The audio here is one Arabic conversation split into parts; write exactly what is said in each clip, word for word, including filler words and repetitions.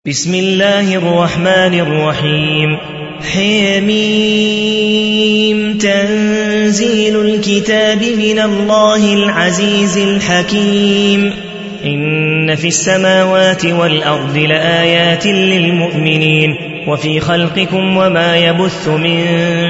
بسم الله الرحمن الرحيم حميم تنزيل الكتاب من الله العزيز الحكيم إن في السماوات والأرض لآيات للمؤمنين وفي خلقكم وما يبث من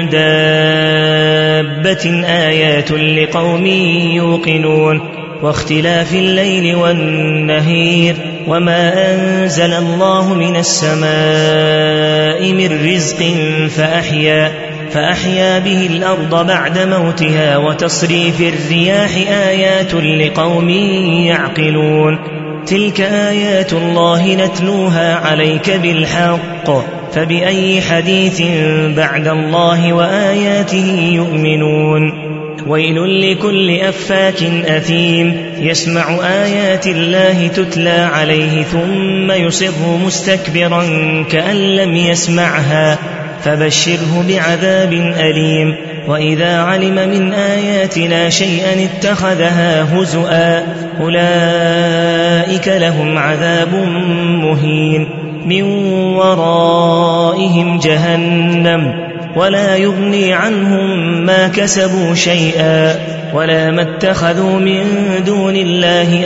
دابة آيات لقوم يوقنون واختلاف الليل والنهير وما أنزل الله من السماء من رزق فأحيا, فأحيا به الأرض بعد موتها وتصريف الرياح آيات لقوم يعقلون تلك آيات الله نتلوها عليك بالحق فبأي حديث بعد الله وآياته يؤمنون ويل لكل أفاك أثيم يسمع آيات الله تتلى عليه ثم يصر مستكبرا كأن لم يسمعها فبشره بعذاب أليم وإذا علم من آياتنا شيئا اتخذها هزؤا أولئك لهم عذاب مهين من ورائهم جهنم ولا يغني عنهم ما كسبوا شيئا ولا ما اتخذوا من دون الله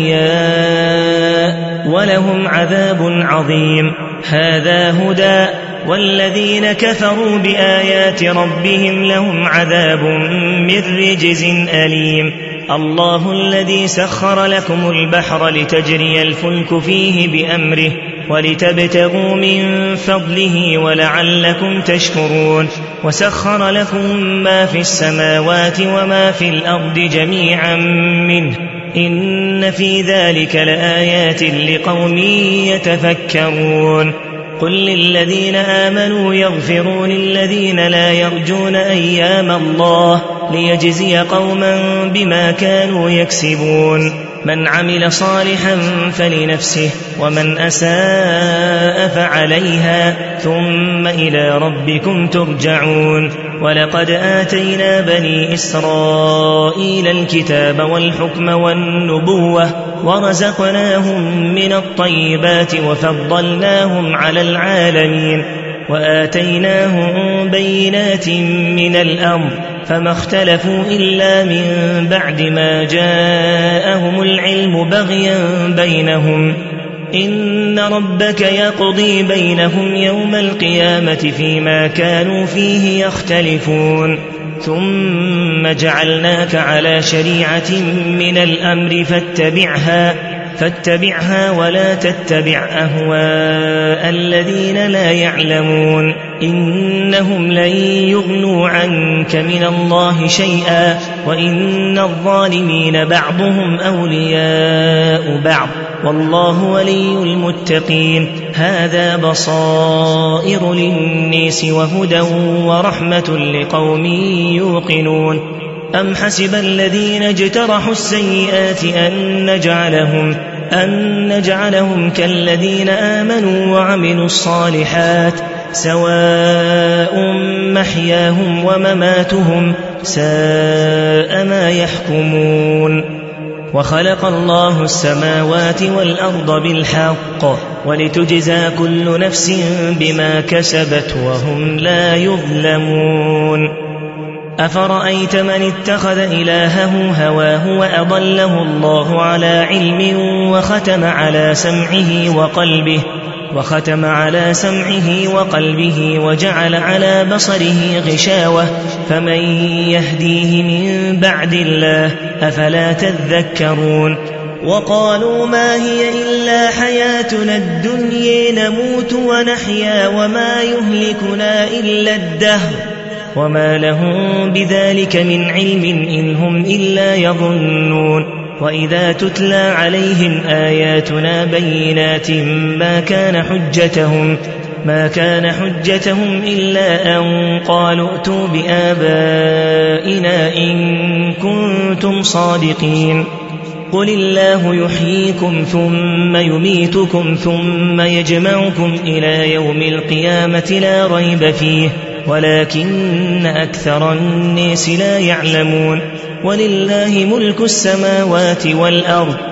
أولياء ولهم عذاب عظيم هذا هدى والذين كفروا بآيات ربهم لهم عذاب من رجز أليم الله الذي سخر لكم البحر لتجري الفلك فيه بأمره ولتبتغوا من فضله ولعلكم تشكرون وسخر لكم ما في السماوات وما في الأرض جميعا منه إن في ذلك لآيات لقوم يتفكرون قل للذين آمنوا يغفروا للذين لا يرجون أيام الله ليجزي قوما بما كانوا يكسبون من عمل صالحا فلنفسه ومن أساء فعليها ثم إلى ربكم ترجعون ولقد آتينا بني إسرائيل الكتاب والحكم والنبوة ورزقناهم من الطيبات وفضلناهم على العالمين وآتيناهم بينات من الأمر فما اختلفوا إلا من بعد ما جاءهم العلم بغيا بينهم إن ربك يقضي بينهم يوم القيامة فيما كانوا فيه يختلفون ثم جعلناك على شريعة من الأمر فاتبعها فاتبعها ولا تتبع أهواء الذين لا يعلمون إنهم لن يغنوا عنك من الله شيئا وإن الظالمين بعضهم أولياء بعض والله ولي المتقين هذا بصائر للناس وهدى ورحمة لقوم يوقنون أم حسب الذين اجترحوا السيئات أن نجعلهم, أن نجعلهم كالذين آمنوا وعملوا الصالحات سواء محياهم ومماتهم ساء ما يحكمون وخلق الله السماوات والأرض بالحق ولتجزى كل نفس بما كسبت وهم لا يظلمون أفرأيت من اتخذ إلهه هواه وأضله الله على علم وختم على سمعه وقلبه وختم على سمعه وقلبه وجعل على بصره غشاوة فمن يهديه من بعد الله أفلا تذكرون وقالوا ما هي إلا حياتنا الدنيا نموت ونحيا وما يهلكنا إلا الدهر وما لهم بذلك من علم إن هم إلا يظنون وإذا تتلى عليهم آياتنا بينات ما كان حجتهم ما كان حجتهم إلا أن قالوا ائتوا بآبائنا إن كنتم صادقين قل الله يحييكم ثم يميتكم ثم يجمعكم إلى يوم القيامة لا ريب فيه ولكن أكثر الناس لا يعلمون ولله ملك السماوات والأرض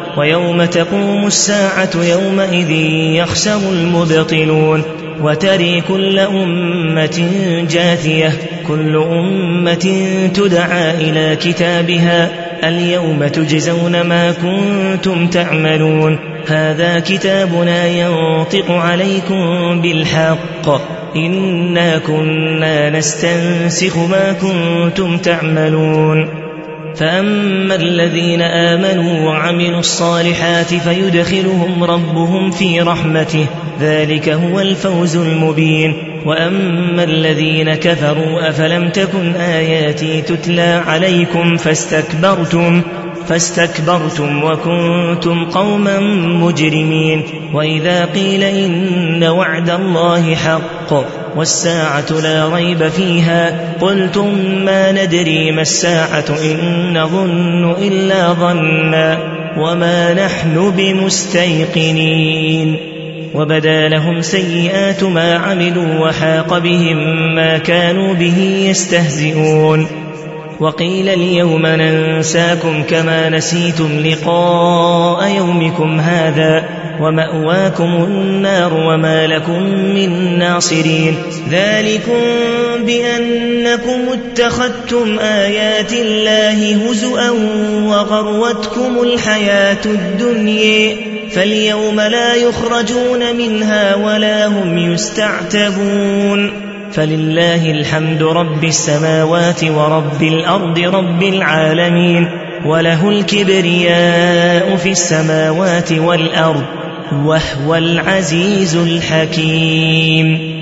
ويوم تقوم الساعة يومئذ يخسر المبطلون وتري كل أمة جاثية كل أمة تدعى إلى كتابها اليوم تجزون ما كنتم تعملون هذا كتابنا ينطق عليكم بالحق إنا كنا نستنسخ ما كنتم تعملون فأما الذين آمنوا وعملوا الصالحات فيدخلهم ربهم في رحمته ذلك هو الفوز المبين وأما الذين كفروا أفلم تكن آياتي تتلى عليكم فاستكبرتم فاستكبرتم وكنتم قوما مجرمين وإذا قيل إن وعد الله حق والساعة لا ريب فيها قلتم ما ندري ما الساعة إن نظن إلا ظنا وما نحن بمستيقنين وبدا لهم سيئات ما عملوا وحاق بهم ما كانوا به يستهزئون وقيل اليوم ننساكم كما نسيتم لقاء يومكم هذا ومأواكم النار وما لكم من ناصرين ذلكم بأنكم اتخذتم آيات الله هزؤا وغرتكم الحياة الدنيا فاليوم لا يخرجون منها ولا هم يستعتبون فلله الحمد رب السماوات ورب الأرض رب العالمين وله الكبرياء في السماوات والأرض وهو العزيز الحكيم